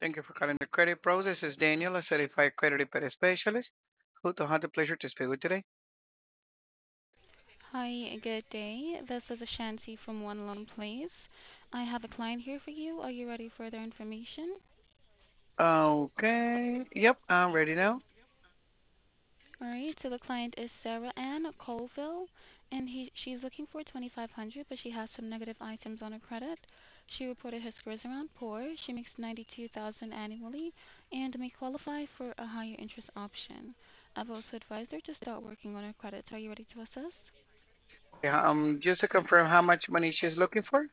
Thank you for calling the Credit Pros. This is Daniel, a certified credit repair specialist. Who do I have the pleasure to speak with today? Hi, good day. This is Ashanti from One Loan Place. I have a client here for you. Are you ready for their information? Okay. Yep, I'm ready now. All right. So the client is Sarah Ann Colville, and she's looking for 2,500, but she has some negative items on her credit. She reported her scores around poor. She makes 92,000 annually, and may qualify for a higher interest option. I've also advised her to start working on her credit. Are you ready to assist? Yeah, just to confirm how much money she's looking for?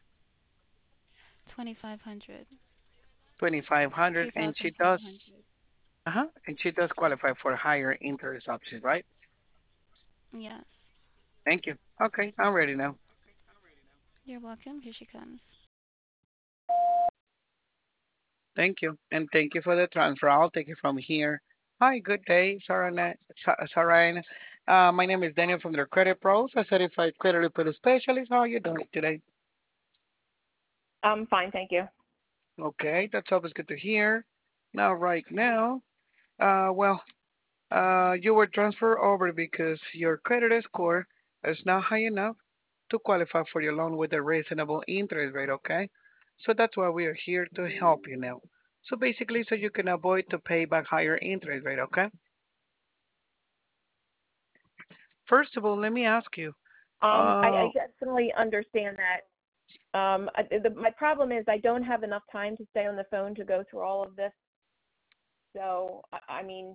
2,500. 2,500, and she does, 2,500. and she does qualify for higher interest options, right? Yes. Thank you. Okay, I'm ready now. You're welcome. Here she comes. Thank you, and thank you for the transfer. I'll take it from here. Hi, good day, Sarah. My name is Daniel from the Credit Pros, a certified credit repair specialist. How are you doing today? Fine, thank you. Okay, that's always good to hear. Now, right now, well, you were transferred over because your credit score is not high enough to qualify for your loan with a reasonable interest rate, okay? So that's why we are here to help you now. So basically, so you can avoid to pay back higher interest rate, okay? First of all, let me ask you, I uh, definitely understand that. My problem is I don't have enough time to stay on the phone to go through all of this. So, I mean,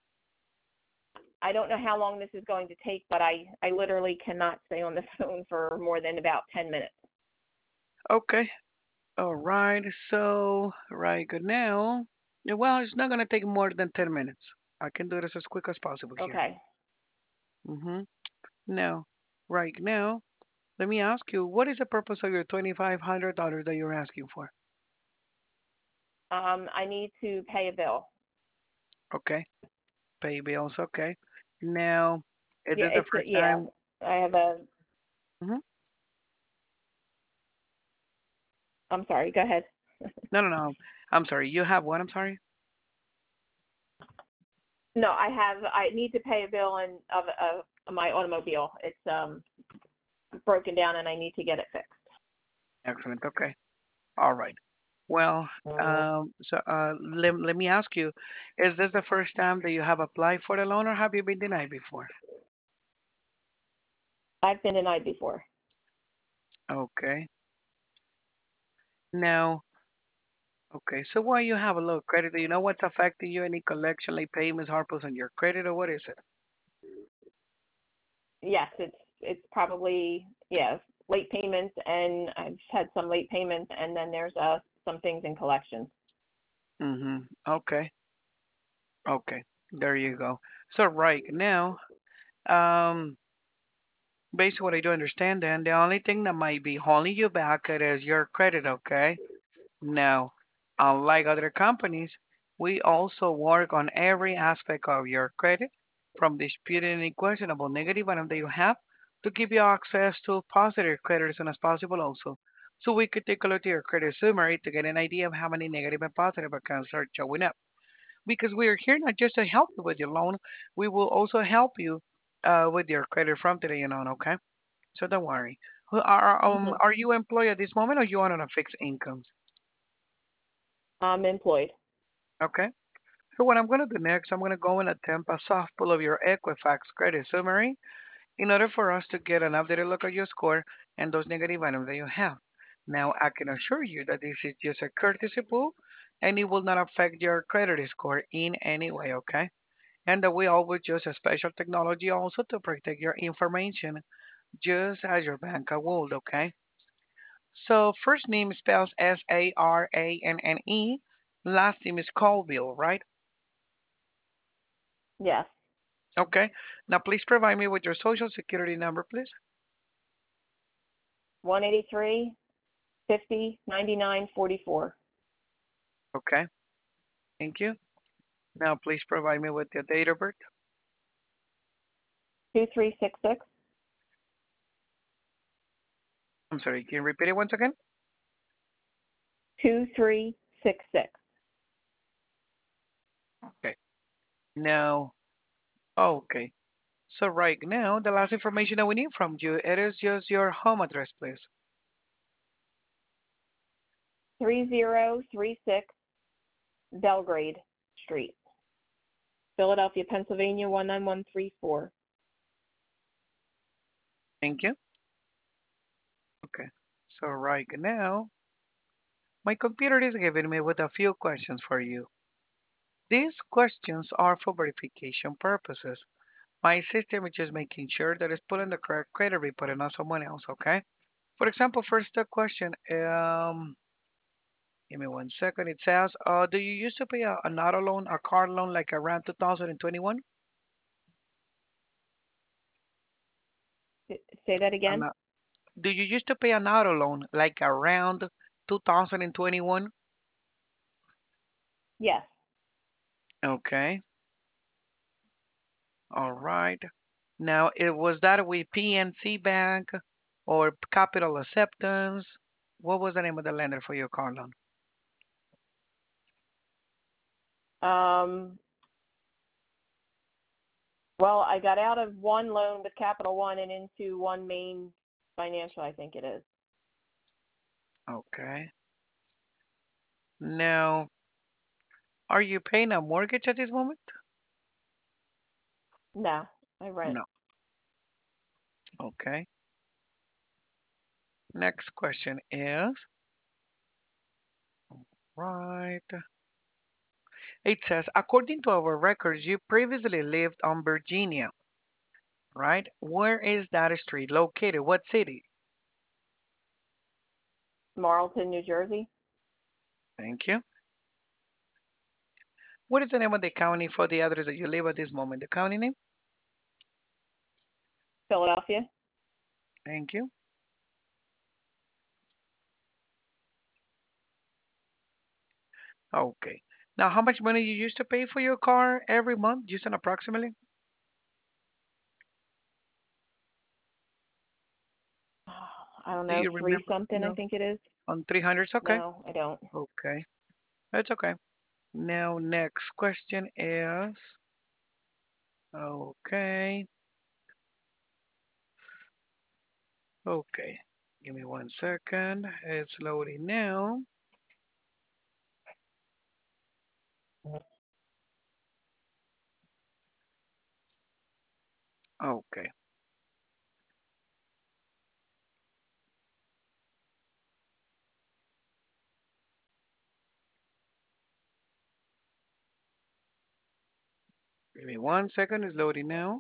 I don't know how long this is going to take, but I literally cannot stay on the phone for more than about 10 minutes. okay, all right, so right good now, yeah, well, it's not gonna take more than 10 minutes. I can do this as quick as possible here. Okay. Mm-hmm. Now, right now, let me ask you, what is the purpose of your $2,500 that you're asking for? I need to pay a bill. Okay, pay bills. Okay. Now, is Yeah, this the first yeah. time? I have a. Hmm. I'm sorry. Go ahead. No, no, no. I'm sorry. You have what? I'm sorry. No, I have. I need to pay a bill of my automobile. It's broken down and I need to get it fixed. Excellent. Okay. All right. Well, let me ask you, is this the first time that you have applied for the loan, or have you been denied before? I've been denied before. Okay. Now, okay. So why you have a low credit? Do you know what's affecting you? Any collection, late payments, harpers on your credit, or what is it? Yes, it's probably yeah late payments, and I've had some late payments, and then there's some things in collections. Mm-hmm. Okay. Okay. There you go. So right now, um, based on what I do understand, then the only thing that might be holding you back it is your credit. Okay. Now, unlike other companies, we also work on every aspect of your credit, from disputed and questionable negative item that you have, to give you access to positive credit as soon as possible also. So we could take a look at your credit summary to get an idea of how many negative and positive accounts are showing up. Because we are here not just to help you with your loan, we will also help you with your credit from today on, okay? So don't worry. Hmm. Are you employed at this moment, or you are on a fixed income? I'm employed. Okay. So what I'm going to do next, I'm going to go and attempt a soft pull of your Equifax credit summary in order for us to get an updated look at your score and those negative items that you have. Now, I can assure you that this is just a courtesy pull and it will not affect your credit score in any way, okay? And that we always use a special technology also to protect your information, just as your bank would, okay? So, first name spells Saranne, last name is Colville, right? Yes. Okay. Now, please provide me with your social security number, please. 183 50 99 44. Okay. Thank you. Now, please provide me with your date of birth. 2366. I'm sorry, can you repeat it once again? 2366. Now, okay. So right now, the last information that we need from you, it is just your home address, please. 3036 Belgrade Street, Philadelphia, Pennsylvania 19134. Thank you. Okay. So right now, my computer is giving me with a few questions for you. These questions are for verification purposes. My system is just making sure that it's putting the correct credit report and not someone else, okay? For example, first question, give me one second. It says, do you used to pay an auto loan, a car loan, like around 2021? Say that An, again? do you used to pay an auto loan, like around 2021? Yes. Okay, all right. Now, it was that with PNC Bank or Capital Acceptance? What was the name of the lender for your car loan? Um, well, I got out of one loan with Capital One and into One Main Financial, I think it is. Okay. Now, are you paying a mortgage at this moment? No, I rent. No. Okay. Next question is, right. It says, according to our records, you previously lived on Virginia, right? Where is that street located? What city? Marlton, New Jersey, Thank you. What is the name of the county for the address that you live at this moment? The county name? Philadelphia. Thank you. Okay. Now, how much money you used to pay for your car every month? Just an approximately? I don't Do know, you three remember? something, I No. think it is. On 300? Okay. No, I don't. Okay. That's okay. Now, next question is, okay. Okay. Give me one second. It's loading now. Okay. Give me one second. It's loading now.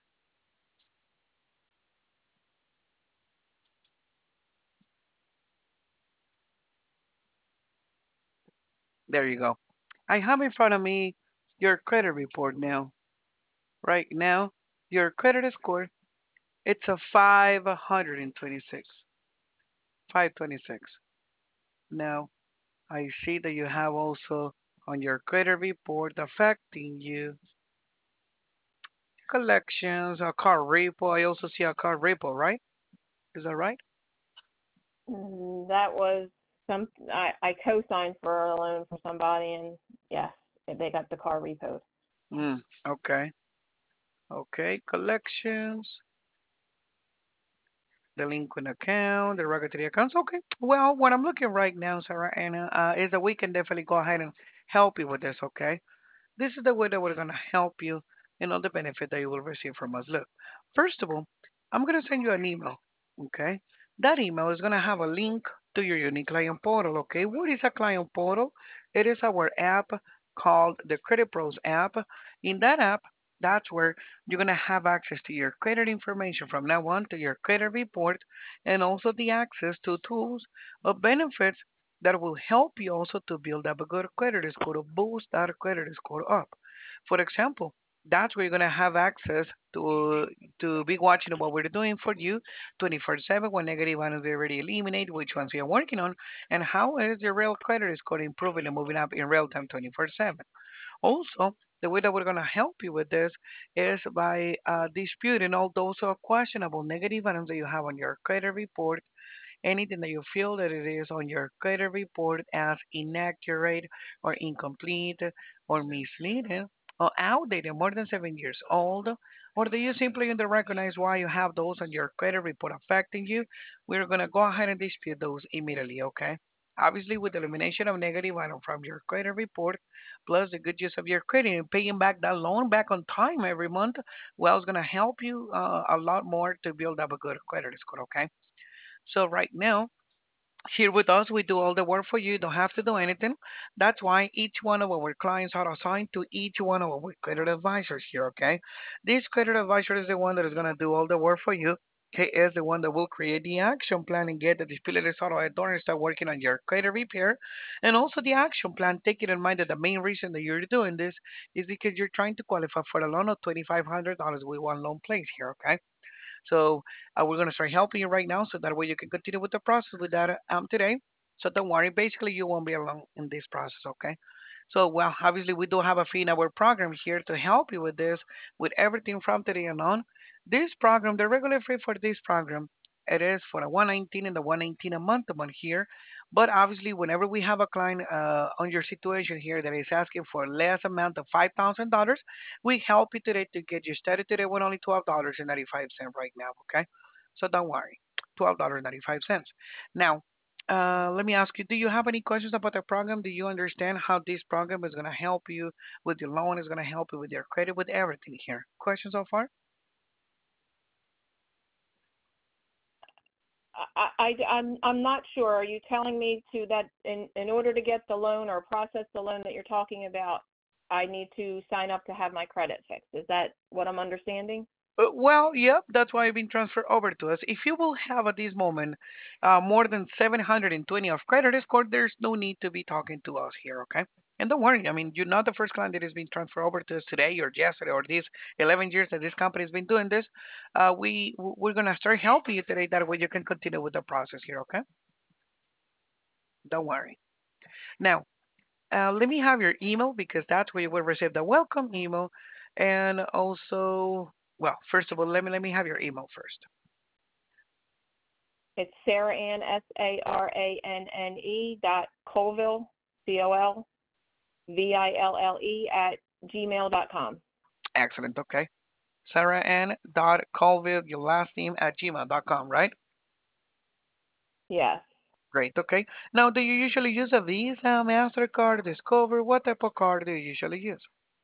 There you go. I have in front of me your credit report now. Right now, your credit score, it's a 526. 526. Now, I see that you have also on your credit report affecting you collections, a car repo. I also see a car repo, right? Is that right? That was I co-signed for a loan for somebody, and yes, they got the car repoed. Mm, okay. Okay. Collections, delinquent account, derogatory accounts. Okay. Well, what I'm looking right now, Sarah Anna, is that we can definitely go ahead and help you with this, okay? This is the way that we're going to help you and all the benefit that you will receive from us. Look, first of all, I'm going to send you an email, okay? That email is going to have a link to your unique client portal, okay? What is a client portal? It is our app called the Credit Pros app. In that app, that's where you're going to have access to your credit information from now on, to your credit report, and also the access to tools or benefits that will help you also to build up a good credit score, to boost that credit score up. For example, that's where you're gonna have access to be watching what we're doing for you 24/7. What negative ones we already eliminate, which ones we are working on, and how is your real credit score improving and moving up in real time 24/7. Also, the way that we're going to help you with this is by disputing all those questionable negative items that you have on your credit report, anything that you feel that it is on your credit report as inaccurate or incomplete or misleading. or outdated, more than 7 years old, or do you simply don't recognize why you have those on your credit report affecting you, we're going to go ahead and dispute those immediately, okay? Obviously, with the elimination of negative item from your credit report, plus the good use of your credit and paying back that loan back on time every month, well, it's going to help you a lot more to build up a good credit score, okay? So right now, here with us, we do all the work for you. You don't have to do anything. That's why each one of our clients are assigned to each one of our credit advisors here, okay? This credit advisor is the one that is going to do all the work for you. He is the one that will create the action plan and get the disabilities out of the door and start working on your credit repair. And also the action plan, taking in mind that the main reason that you're doing this is because you're trying to qualify for a loan of $2,500 with one loan place here, okay? So we're going to start helping you right now so that way you can continue with the process with that today. So don't worry. Basically, you won't be alone in this process, okay? So, well, obviously, we do have a fee in our program here to help you with this, with everything from today and on. This program, the regular fee for this program, it is for a 119 and the 119 a month here. But obviously, whenever we have a client on your situation here that is asking for less amount of $5,000, we help you today to get you started today with only $12.95 right now, okay? So don't worry, $12.95. Now, let me ask you, do you have any questions about the program? Do you understand how this program is going to help you with your loan, is going to help you with your credit, with everything here? Questions so far? I'm not sure. Are you telling me to that in order to get the loan or process the loan that you're talking about, I need to sign up to have my credit fixed? Is that what I'm understanding? Well, yep, that's why I've been transferred over to us. If you will have at this moment more than 720 of credit score, there's no need to be talking to us here, okay? And don't worry, I mean, you're not the first client that has been transferred over to us today or yesterday or these 11 years that this company has been doing this. We're gonna start helping you today. That way you can continue with the process here, okay? Don't worry. Now, let me have your email because that's where you will receive the welcome email, and also, well, first of all, let me have your email first. It's Sarah Ann, SARANNE dot Colville, COLVILLE at gmail.com. Excellent. Okay. Sarah Ann dot Colville, your last name at gmail.com, right? Yes, Great. Okay. Now, do you usually use a Visa, Mastercard, Discover? What type of card do you usually use?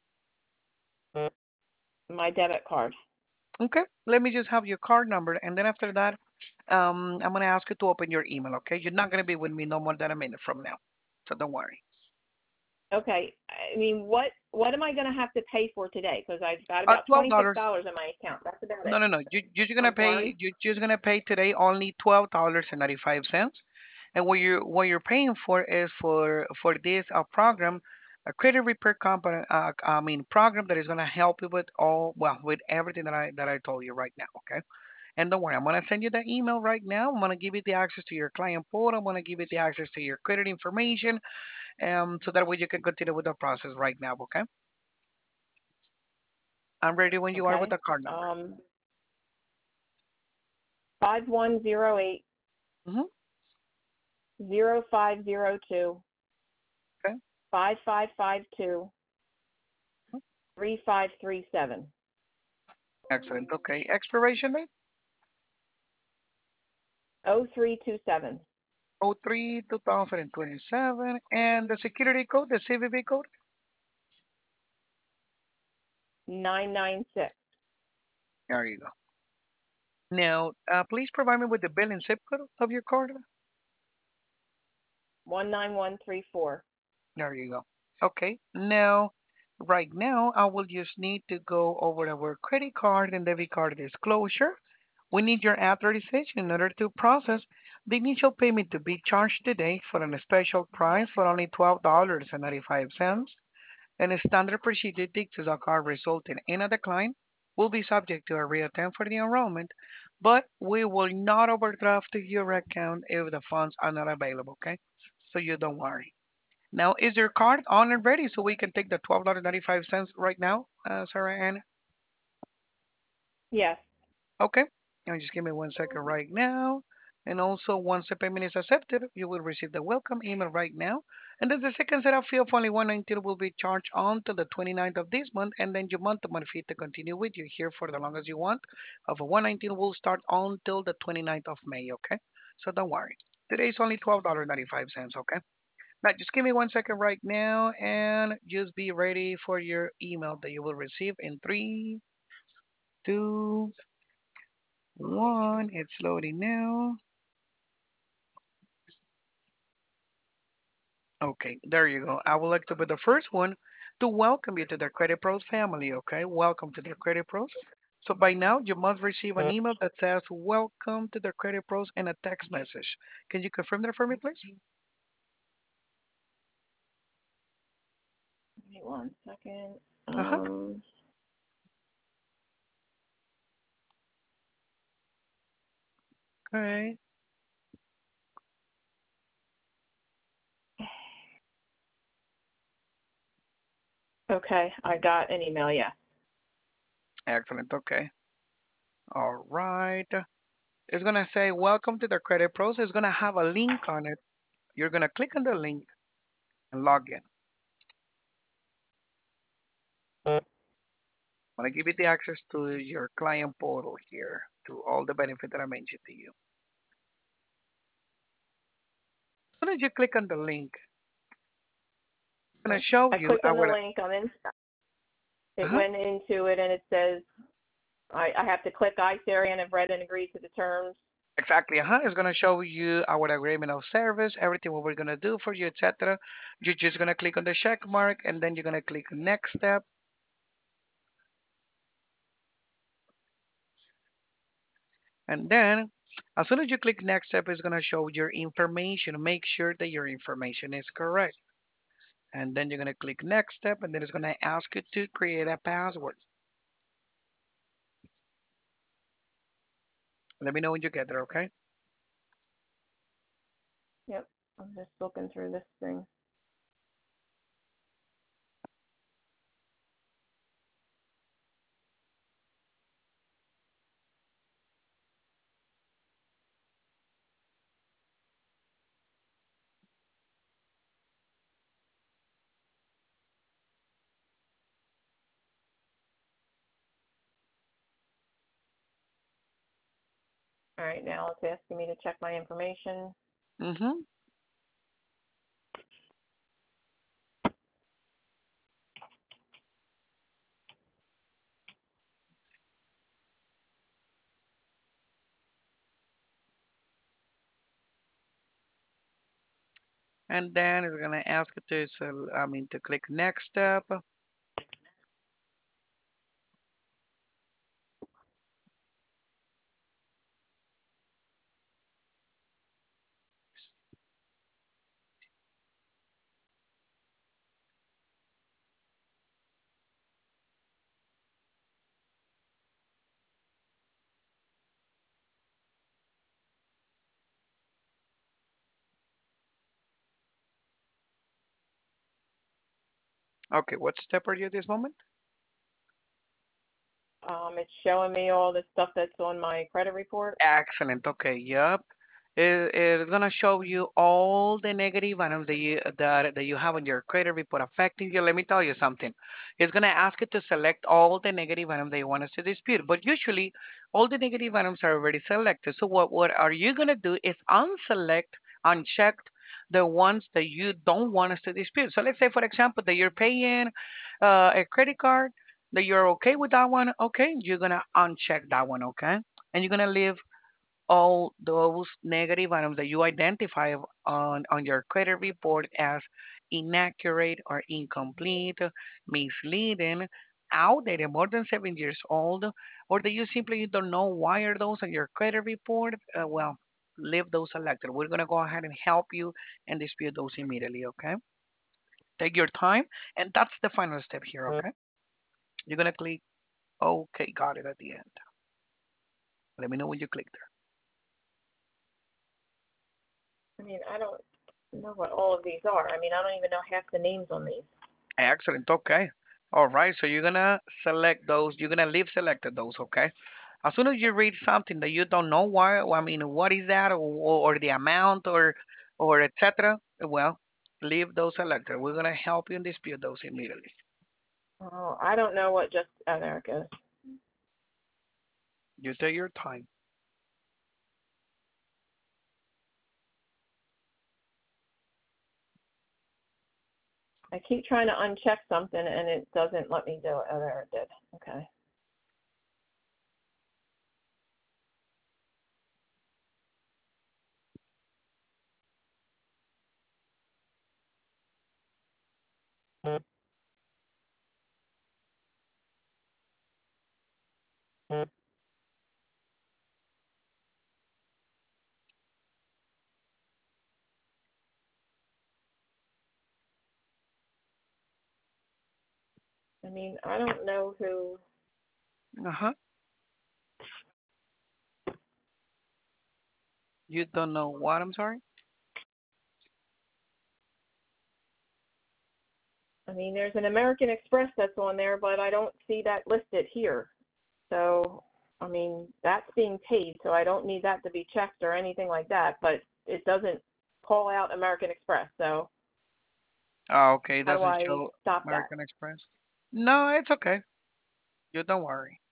my debit card. Okay. Let me just have your card number, and then after that, I'm gonna ask you to open your email. Okay. You're not gonna be with me no more than a minute from now, so don't worry. Okay. I mean, what am I going to have to pay for today? Because I've got about $12. $26 in my account. That's about No, it. no, no. You're just gonna I'm pay. sorry. You're just gonna pay today only $12.95, and what you're paying for is for this program, a credit repair company. I mean program that is gonna help you with all well with everything that I told you right now. Okay. And don't worry, I'm gonna send you the email right now. I'm gonna give you the access to your client portal. I'm gonna give you the access to your credit information, so that way you can continue with the process right now. Okay. I'm ready when you are with Okay. the card number. 5108 Mm-hmm. 0502 Okay. 5552 3537. Excellent. Okay. Expiration date. 0327. O three 2027, and the security code, the CVV code. 996. There you go. Now, please provide me with the billing zip code of your card. 19134. There you go. Okay. Now, right now, I will just need to go over our credit card and debit card disclosure. We need your authorization in order to process the initial payment to be charged today for a special price for only $12.95. And a standard procedure dictates a card resulting in a decline will be subject to a reattempt for the enrollment, but we will not overdraft your account if the funds are not available, okay? So you don't worry. Now, is your card on and ready so we can take the $12.95 right now, Sarah Ann? Yes. Okay. Now just give me 1 second right now. And also, once the payment is accepted, you will receive the welcome email right now. And then the second setup fee of only 119 will be charged on to the 29th of this month, and then your month-to-month fee to continue with you here for the long as you want of a 119 will start until the 29th of May, okay? So don't worry. Today is only $12.95, okay? Now, just give me 1 second right now and just be ready for your email that you will receive in three, two, one. It's loading now. Okay, there you go. I would like to be the first one to welcome you to the Credit Pros family, okay? Welcome to the Credit Pros. So by now, you must receive an email that says, Welcome to the Credit Pros and a text message. Can you confirm that for me, please? Wait 1 second. Uh-huh. Okay. Okay, I got an email. Yeah. Excellent. Okay. All right. It's going to say, Welcome to the Credit Pros. It's going to have a link on it. You're going to click on the link and log in. I want to give you the access to your client portal here, to all the benefit that I mentioned to you. As soon as you click on the link, it's going to show I you clicked on the link. I'm in. It uh-huh, went into it, and it says I have to click I, Sarian, have read and agreed to the terms. exactly. It's going to show you our agreement of service, everything what we're going to do for you, etc. You're just going to click on the check mark, and then you're going to click next step. And then, as soon as you click next step, it's going to show your information. Make sure that your information is correct. And then you're going to click next step, and then it's going to ask you to create a password. Let me know when you get there, okay? Yep. I'm just looking through this thing. All right, now it's asking me to check my information. Mm-hmm. And then it's going to ask you to, to click next step. Okay, what step are you at this moment? It's showing me all the stuff that's on my credit report. Excellent. Okay, yep. It's gonna show you all the negative items that you have on your credit report affecting you. Let me tell you something. It's gonna ask you to select all the negative items that you want us to dispute. But usually, all the negative items are already selected. So what are you gonna do is uncheck the ones that you don't want us to dispute. So let's say, for example, that you're paying a credit card, that you're okay with that one. Okay, you're gonna uncheck that one. Okay, and you're gonna leave all those negative items that you identify on your credit report as inaccurate or incomplete, misleading, outdated, more than 7 years old, or that you simply don't know why are those on your credit report. Well, leave those selected. We're gonna go ahead and help you and dispute those immediately. Okay, take your time, and that's the final step here. Okay, you're gonna click OK, got it at the end. Let me know when you click I mean, I don't know what all of these are. I mean, I don't even know half the names on these. Excellent. Okay. All right. So you're gonna select those. You're gonna leave selected those. Okay. As soon as you read something that you don't know why, I mean, what is that, or the amount, or etc. Well, leave those selected. We're gonna help you and dispute those immediately. Oh, I don't know what just America. You take your time. I keep trying to uncheck something and it doesn't let me do it. Oh, there it did. Okay. I mean, I don't know who. Uh huh. You don't know what? I'm sorry. I mean, there's an American Express that's on there, but I don't see that listed here. So, I mean, that's being paid, so I don't need that to be checked or anything like that, but it doesn't call out American Express. So, Oh, okay. It how do doesn't I show stop that? American Express. No, it's okay. You don't worry.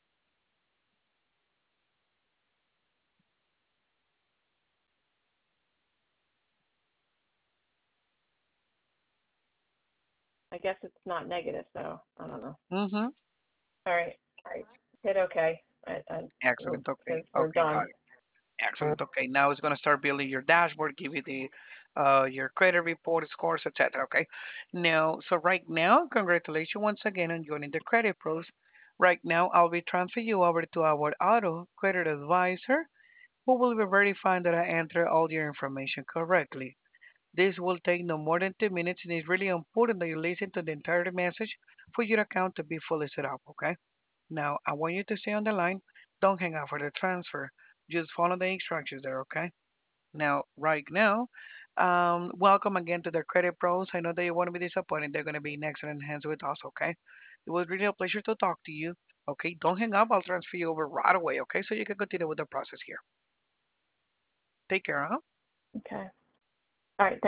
I guess it's not negative, so I don't know. Mm-hmm. All right. All right. Hit OK. Excellent. Okay. Since we're Okay. done. Got it. Excellent. Okay. Now it's gonna start building your dashboard, give you the your credit report, scores, etc. Okay. Now, so right now, congratulations once again on joining the Credit Pros. Right now, I'll be transferring you over to our auto credit advisor, who will be verifying that I enter all your information correctly. This will take no more than 2 minutes, and it's really important that you listen to the entire message for your account to be fully set up. Okay. Now, I want you to stay on the line. Don't hang up for the transfer. Just follow the instructions there, okay? Now, right now, welcome again to the Credit Pros. I know that you won't be disappointed. They're going to be in excellent hands with us, okay? It was really a pleasure to talk to you. Okay, don't hang up. I'll transfer you over right away, okay? So you can continue with the process here. Take care, huh? Okay. All right.